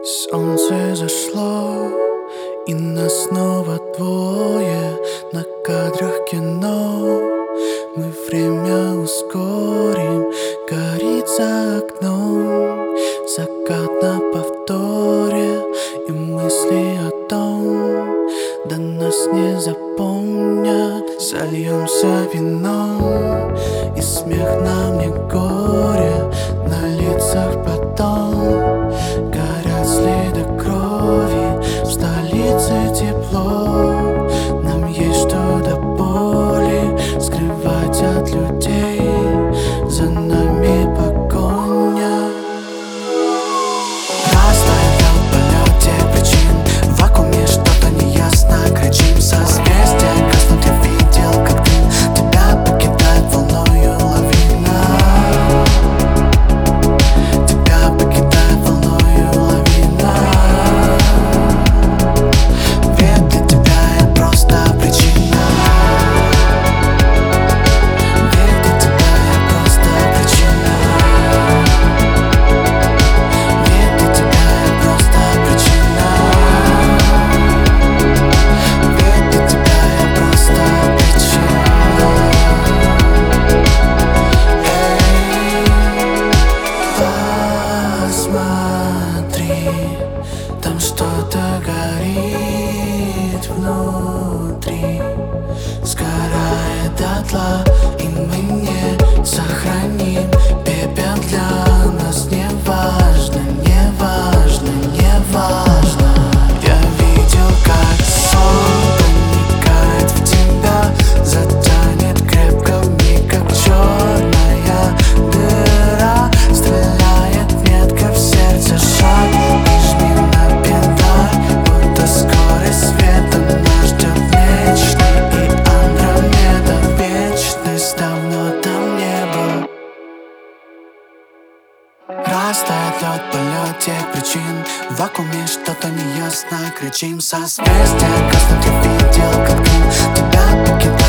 Солнце зашло, и нас снова двое на кадрах кино. Мы время ускорим, горит за окном закат на повторе, и мысли о том до нас не запомнят. Сольемся вином, и смех нам не горе, на лицах потом горят следы крови. В столице тепло, нам есть что до боли скрывать от людей, за нами погоня. Растаял в полете причин, в вакууме что-то неясно. Кричим созвездия, гаснут, я видел, как дым тебя покидает волною лавина. Тебя покидает волною лавина. Ведь для тебя я просто причина. Ведь для тебя я просто причина. Ведь для тебя я просто причина. Ведь для тебя я просто причина. Посмотри, там что-то горит внутри, сгорает дотла, и мы не сохраним пепел. Для нас не важно, не важно, не важно. Я видел, как сон проникает в тебя, затянет крепко вмиг, как черная дыра. Стреляет метко в сердце, шаг и жми на педаль, будто скорость света нас ждет вечный. И Андромеда, вечность, давно там не был. Растает лед в полете причин, в вакууме что-то неясно. Кричим созвездия, гаснут, я видел, как дым тебя покидает